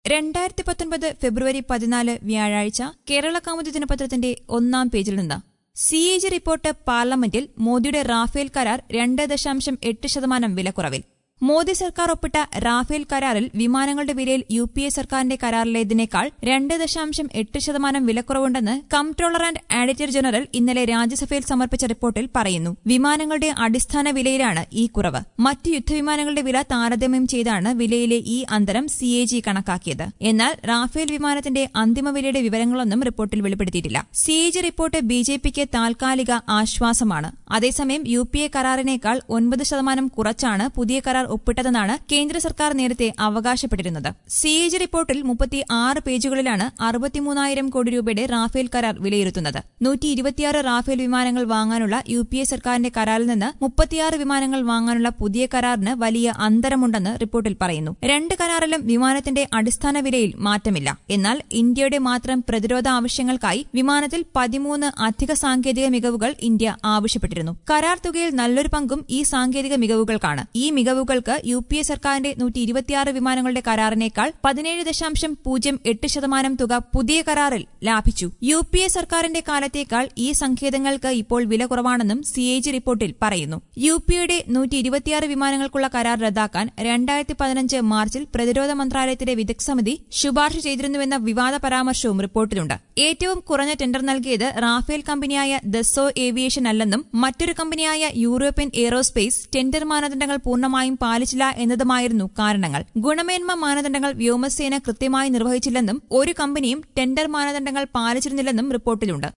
2019 ഫെബ്രുവരി 14 വ്യാഴാഴ്ച കേരള കൗമുദി ദിനപത്രത്തിന്റെ ഒന്നാം പേജിൽ നിന്ന് CAG റിപ്പോർട്ട് പാർലമെന്റിൽ മോദിയുടെ റാഫേൽ കരാർ 2.8% വിലക്കുറവിൽ. മോദി സർക്കാർ ഒപ്പിട്ട റാഫേൽ കരാറിൽ വിമാനങ്ങളുടെ വിലയിൽ UPA സർക്കാരിന്റെ കരാറിലേതിനേക്കാൾ 2.8% വിലക്കുറവുണ്ടെന്ന് കംട്രോളർ ആൻഡ് ഓഡിറ്റർ ജനറൽ ഇന്നലെ രാജ്യസഭയിൽ സമർപ്പിച്ച റിപ്പോർട്ടിൽ പറയുന്നു. വിമാനങ്ങളുടെ അടിസ്ഥാന വിലയിലാണ് ഈ കുറവ്. മറ്റ് യുദ്ധവിമാനങ്ങളുടെ വില താരതമ്യം ചെയ്താണ് വിലയിലെ ഈ അന്തരം CAG കണക്കാക്കിയത്. എന്നാൽ റാഫേൽ വിമാനത്തിന്റെ അന്തിമ വിലയുടെ വിവരങ്ങളൊന്നും റിപ്പോർട്ടിൽ വെളിപ്പെടുത്തിയിട്ടില്ല. CAG റിപ്പോർട്ട് BJPക്ക് താൽക്കാലിക ആശ്വാസമാണ്. അതേസമയം UPA കരാറിനേക്കാൾ 9% കുറച്ചാണ് പുതിയ കരാർ ഒപ്പിട്ടതെന്നാണ് കേന്ദ്ര സർക്കാർ നേരത്തെ അവകാശപ്പെട്ടിരുന്നത്. CAG റിപ്പോർട്ടിൽ 36 പേജുകളിലാണ് 63,000 കോടി രൂപയുടെ റാഫേൽ കരാർ വിലയിരുത്തുന്നത്. 126 റാഫേൽ വിമാനങ്ങൾ വാങ്ങാനുള്ള UPA സർക്കാരിന്റെ കരാറിൽ നിന്ന് 36 വിമാനങ്ങൾ വാങ്ങാനുള്ള പുതിയ കരാറിന് വലിയ അന്തരമുണ്ടെന്ന് റിപ്പോർട്ടിൽ പറയുന്നു. രണ്ട് കരാറിലും വിമാനത്തിന്റെ അടിസ്ഥാന വിലയിൽ മാറ്റമില്ല. എന്നാൽ ഇന്ത്യയുടെ മാത്രം പ്രതിരോധ ആവശ്യങ്ങൾക്കായി വിമാനത്തിൽ 13 അധിക സാങ്കേതിക മികവുകൾ ഇന്ത്യ ആവശ്യപ്പെട്ടിരുന്നു. കരാർ തുകയിൽ നല്ലൊരു പങ്കും ഈ സാങ്കേതിക മികവുകൾക്കാണ്. ഈ മികവുകൾക്ക് UPA സർക്കാരിന്റെ 126 വിമാനങ്ങളുടെ കരാറിനേക്കാൾ 17.08% തുക പുതിയ കരാറിൽ ലാഭിച്ചു. UPA സർക്കാരിന്റെ കാലത്തേക്കാൾ ഈ സങ്കേതങ്ങൾക്ക് ഇപ്പോൾ വില കുറവാണെന്നും CAG റിപ്പോർട്ടിൽ പറയുന്നു. UPAയുടെ 126 വിമാനങ്ങൾക്കുള്ള കരാർ റദ്ദാക്കാൻ 2015 മാർച്ചിൽ പ്രതിരോധ മന്ത്രാലയത്തിന്റെ വിദഗ്ധ സമിതി ശുപാർശ ചെയ്തിരുന്നുവെന്ന വിവാദ പരാമർശവും റിപ്പോർട്ടിലുണ്ട്. ഏറ്റവും കുറഞ്ഞ ടെൻഡർ നൽകിയത് റാഫേൽ കമ്പനിയായ ദസോ ഏവിയേഷൻ അല്ലെന്നും മറ്റൊരു കമ്പനിയായ യൂറോപ്യൻ എയ്റോസ്പേസ് ടെൻഡർ മാനദണ്ഡങ്ങൾ പൂർണ്ണമായും പാലിച്ചില്ല എന്നതുമായിരുന്നു കാരണങ്ങൾ. ഗുണമേന്മ മാനദണ്ഡങ്ങൾ വ്യോമസേന കൃത്യമായി നിർവഹിച്ചില്ലെന്നും ഒരു കമ്പനിയും ടെൻഡർ മാനദണ്ഡങ്ങൾ പാലിച്ചിരുന്നില്ലെന്നും റിപ്പോർട്ടിലുണ്ട്.